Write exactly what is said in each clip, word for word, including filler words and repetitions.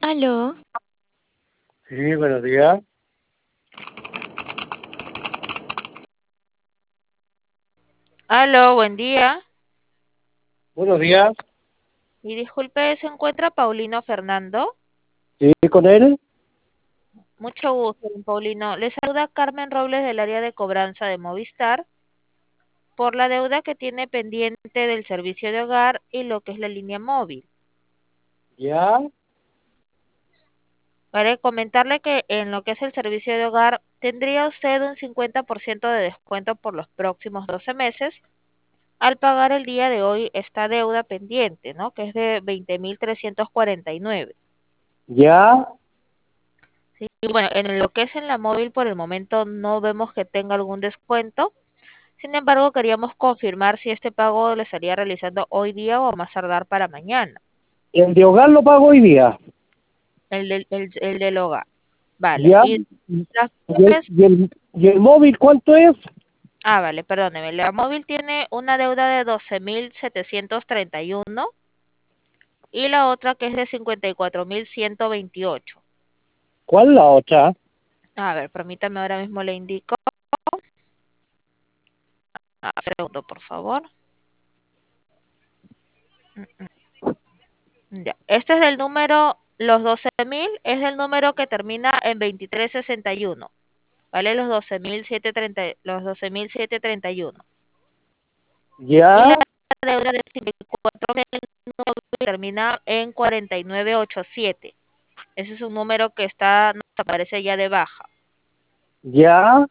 Aló, Sí, buenos días. Aló, buen día. Buenos días. Y disculpe, ¿se encuentra Paulino Fernando? Sí, con él. Mucho gusto, don Paulino. Le saluda Carmen Robles del área de cobranza de Movistar por la deuda que tiene pendiente del servicio de hogar y lo que es la línea móvil. Ya, Para comentarle que en lo que es el servicio de hogar tendría usted un cincuenta por ciento de descuento por los próximos doce meses al pagar el día de hoy esta deuda pendiente, ¿no? Que es de veinte mil trescientos cuarenta y nueve. ya. Sí, y bueno, en lo que es en la móvil por el momento no vemos que tenga algún descuento. Sin embargo, queríamos confirmar si este pago lo estaría realizando hoy día o a más tardar para mañana, El de hogar lo pago hoy día. el del, el, el del hogar. Vale. Ya. Y las Y el, es- y el, y el móvil cuánto es? ah, vale, perdóneme. La móvil tiene una deuda de doce mil setecientos treinta y uno y la otra que es de cincuenta y cuatro mil ciento veintiocho. ¿Cuál la otra? A ver, permítame ahora mismo le indico. Ah, un segundo, por favor. Ya. Este es del número, los doce mil es del número que termina en veintitrés sesenta y uno, ¿vale? Los doce mil setecientos treinta, los doce mil setecientos treinta y uno. Y la Ya. deuda de cincuenta y cuatro mil termina en cuarenta y nueve ochenta y siete. Ese es un número que está, nos aparece ya de baja. Ya.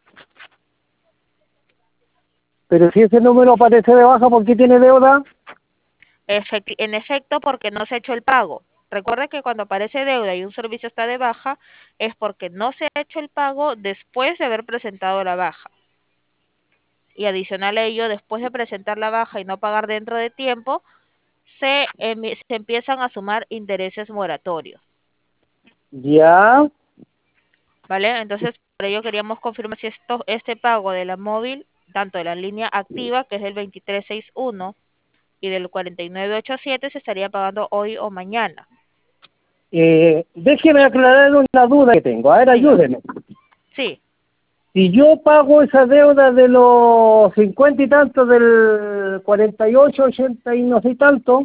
Pero si ese número aparece de baja, ¿por qué tiene deuda? Efecti- en efecto, porque no se ha hecho el pago. Recuerde que cuando aparece deuda y un servicio está de baja, es porque no se ha hecho el pago después de haber presentado la baja. Y adicional a ello, después de presentar la baja y no pagar dentro de tiempo, se, emi- se empiezan a sumar intereses moratorios, Ya. ¿vale? Entonces, por ello queríamos confirmar si esto, este pago de la móvil, tanto de la línea activa, que es del veintitrés sesenta y uno, y del cuarenta y nueve ochenta y siete, se estaría pagando hoy o mañana. Eh, déjeme aclarar una duda que tengo. A ver, Dígame. ayúdeme. Sí, Si yo pago esa deuda de los cincuenta y tanto, del cuarenta y ocho, ochenta y no sé tanto,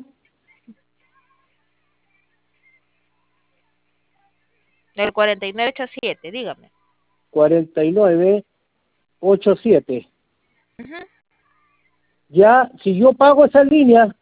del cuarenta y nueve ochenta y siete, dígame. cuarenta y nueve, ochenta y siete. Ujú. Ya, si yo pago esa línea,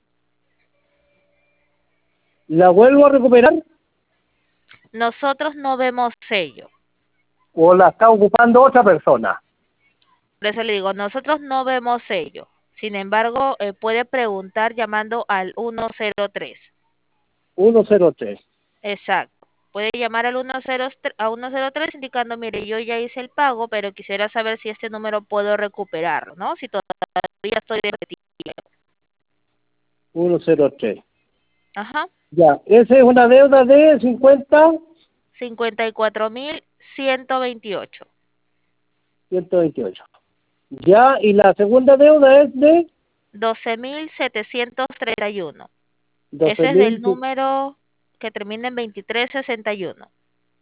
¿la vuelvo a recuperar Nosotros no vemos sello. o la está ocupando otra persona? Por eso le digo, nosotros no vemos sello. Sin embargo, eh, puede preguntar llamando al ciento tres. ciento tres. Exacto. Puede llamar al ciento tres, a ciento tres indicando, mire, yo ya hice el pago, pero quisiera saber si este número puedo recuperarlo, ¿no? Si todavía estoy de retiro. ciento tres. Ajá. Ya, esa es una deuda de cincuenta, cincuenta y cuatro mil ciento veintiocho. ciento veintiocho. Ya, y la segunda deuda es de doce mil setecientos treinta y uno. doce Ese es del mil. número que termina en veintitrés sesenta y uno.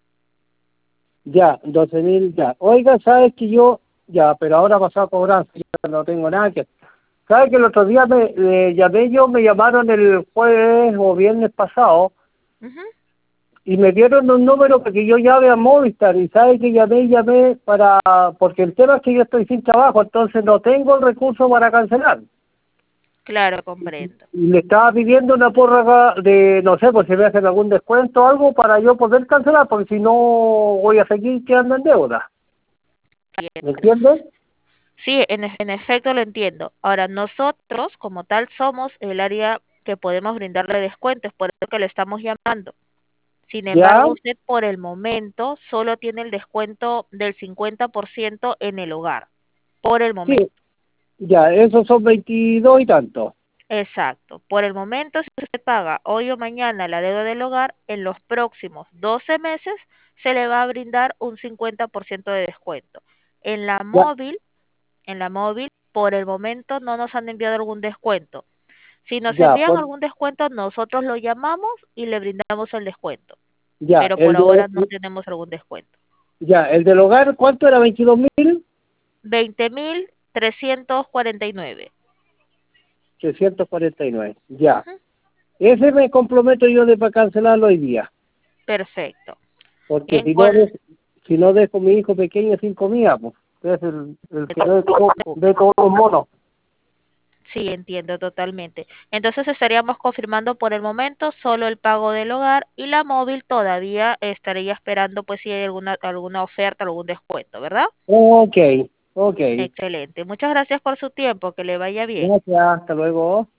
Ya, doce mil, ya. Oiga, sabes que yo, ya, pero ahora pasó a cobranza, ya no tengo nada que. ¿Sabes que el otro día me eh, llamé yo, me llamaron el jueves o viernes pasado Ujú. y me dieron un número para que yo llame a Movistar y sabe que llamé y llamé para, porque el tema es que yo estoy sin trabajo, entonces no tengo el recurso para cancelar. Claro, comprendo. Y le estaba pidiendo una porra de, no sé, pues si me hacen algún descuento o algo para yo poder cancelar, porque si no voy a seguir quedando en deuda. ¿Me entiendes? Sí, en, e- en efecto lo entiendo. Ahora, nosotros como tal somos el área que podemos brindarle descuentos, por eso que le estamos llamando. Sin Ya, embargo, usted por el momento solo tiene el descuento del cincuenta por ciento en el hogar, por el sí, momento. ya, esos son veintidós y tanto. Exacto. Por el momento, si usted paga hoy o mañana la deuda del hogar, en los próximos doce meses se le va a brindar un cincuenta por ciento de descuento. En la Ya, móvil, en la móvil, por el momento no nos han enviado algún descuento. Si nos ya, envían por, algún descuento, nosotros lo llamamos y le brindamos el descuento. Ya, pero el por ahora de, no tenemos algún descuento. ya, el del hogar, ¿cuánto era? Veintidós mil Veinte mil trescientos cuarenta y nueve. trescientos cuarenta y nueve. Ya. Ujú. Ese me comprometo yo de para cancelarlo hoy día. Perfecto. Porque En si no, cual, de- si no dejo a mi hijo pequeño sin comida, pues. Es el, el que ve, todo- preocupe. ve todos los monos. Sí, entiendo totalmente. Entonces estaríamos confirmando por el momento solo el pago del hogar y la móvil todavía estaría esperando pues si hay alguna alguna oferta, algún descuento, ¿verdad? Ok, ok. Excelente. Muchas gracias por su tiempo, que le vaya bien. Gracias, hasta luego.